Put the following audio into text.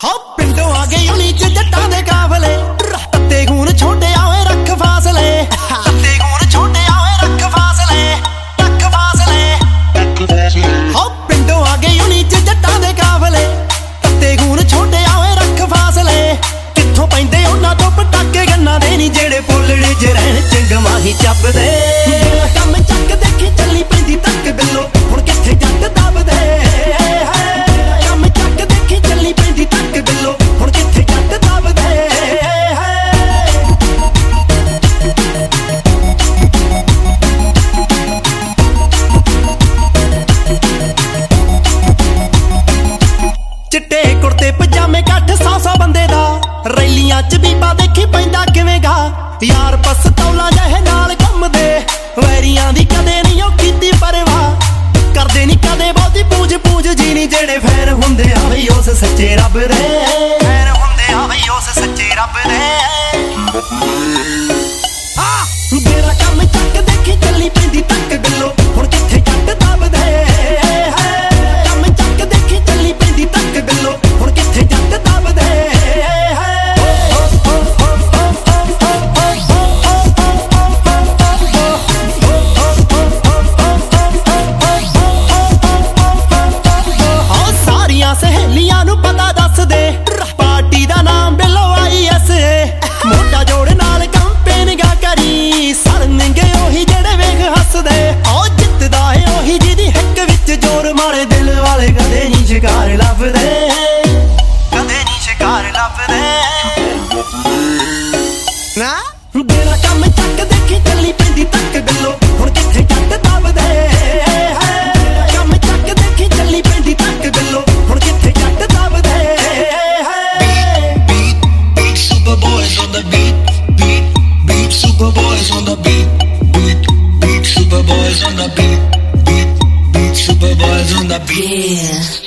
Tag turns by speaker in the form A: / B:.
A: ਹਾਂ ਪਿੰਡੋਂ ਆ ਗਏ ਉਨੀ ਚ ਜੱਟਾਂ ਦੇ ਕਾਫਲੇ ਤੱਤੇ ਖੂਨ ਛੋਟਿਆ ਓਏ ਰੱਖ ਫਾਸਲੇ ਤੱਤੇ ਖੂਨ ਛੋਟਿਆ ਓਏ ਰੱਖ ਫਾਸਲੇ ਹਾਂ ਪਿੰਡੋਂ ਆ ਗਏ ਉਨੀ ਚ ਜੱਟਾਂ ਦੇ ਕਾਫਲੇ ਤੱਤੇ ਖੂਨ ਛੋਟਿਆ ਓਏ ਰੱਖ ਫਾਸਲੇ ਕਿੱਥੋਂ ਪੈਂਦੇ ਉਹਨਾਂ ਤੋਂ ਪਟਾਕੇ ਗੰਨਾਂ ਦੇ ਨੀ ਜਿਹੜੇ ਪੋਲੜੇ ਚ ਰਹਿਣ ਚੰਗਮਾ ਹੀ ਚੱਬਦੇ ਕੰਮ ਚੱਕ ਦੇਖੀ ਚੱਲੀ ਪੈਂਦੀ ਤੱਕ ਬਿੱਲੋ ਹੁਣ ਕਿੱਥੇ ਜੱਟ ਦੱਬਦੇ ਕੰਮ ਚੱਕ ਦੇਖੀ ਚੱਲੀ ਪੈਂਦੀ ਤੱਕ ਬਿੱਲੋ ਹੁਣ ਕਿੱਥੇ ਜੱਟ ਦੱਬਦੇ ਚਿੱਟੇ ਕੁੜਤੇ ਪਜਾਮੇ ਕੱਠ 100 ਬੰਦੇ ਦਾ ਰੈਲੀਆਂ ਚ ਬੀਬਾ ਦੇਖੀ ਪੈਂਦਾ ਕਿਵੇਂ ਗਾ ਯਾਰ ਪਸਤੌਲਾਂ ਜਿਹੇ ਨਾਲ ਘੁੰਮਦੇ ਵੈਰੀਆਂ ਦੀ ਕਦੇ ਨਹੀਂ ਉਹ ਕੀਤੀ ਪਰਵਾਹ ਕਰਦੇ ਨੀ ਕਦੇ ਬਹੁਤੀ ਪੂਜ ਜੀ ਨੀ ਜਿਹੜੇ ਫੈਨ ਹੁੰਦੇ ਆ ਬਈ ਉਸ ਸੱਚੇ ਰੱਬ ਦੇ ਫੈਨ ਹੁੰਦੇ ਆ ਬਈ ਉਸ ਸੱਚੇ ਰੱਬ ਦੇ ਮੇਰਾ ਕੰਮ ਚੱਕ ਦੇਖੀ ਚੱਲੀ ਪੈਂਦੀ ਤੱਕ ਬਿੱਲੋ ਹੁਣ ਕਿੱਥੇ ਜੱਟ ਦੱਬਦੇ ਕੰਮ ਚੱਕ ਦੇਖੀ ਚੱਲੀ ਪੈਂਦੀ ਤੱਕ ਬਿੱਲੋ ਹੁਣ ਕਿੱਥੇ ਜੱਟ ਦੱਬਦੇ ਸਹੇਲੀਆਂ ਨੂੰ ਪਤਾ ਦੱਸ ਦੇ ਪਾਰਟੀ ਦਾ ਨਾਮ ਬਿੱਲੋ ISA ਮੋਢਾ ਜੋੜ ਨਾਲ ਕੰਪੇਨ ਗਾ ਕਰੀ ਸੜਨਗੇ ਉਹੀ ਜਿਹੜੇ ਵੇਖ ਹੱਸਦੇ ਉਹ ਜਿੱਤਦਾ ਏ ਉਹੀ ਜਿਹਦੀ ਹਿੱਕ ਵਿੱਚ ਜ਼ੋਰ ਮਾਰੇ ਦਿਲ ਵਾਲੇ ਕਦੇ ਨਹੀਂ ਸ਼ਿਕਾਰ ਲੱਭਦੇ ਕਦੇ ਨਹੀਂ ਸ਼ਿਕਾਰ ਲੱਭਦੇ ਨਾ ਮੇਰਾ ਕੰਮ ਚੱਕ ਦੇਖੀ ਚੱਲੀ ਪੈਂਦੀ ਤੱਕ ਬਿੱਲੋ ਹੁਣ ਕਿੱਥੇ ਜੱਟ ਦੱਬਦੇ ਕੰਮ ਚੱਕ ਦੇਖੀ ਚੱਲੀ ਪੈਂਦੀ ਤੱਕ ਬਿੱਲੋ ਹੁਣ ਕਿੱਥੇ ਜੱਟ ਦੱਬਦੇ
B: beat super boys on the beat super boys on the beat super boys on the beat super boys on the beat.
C: Yeah.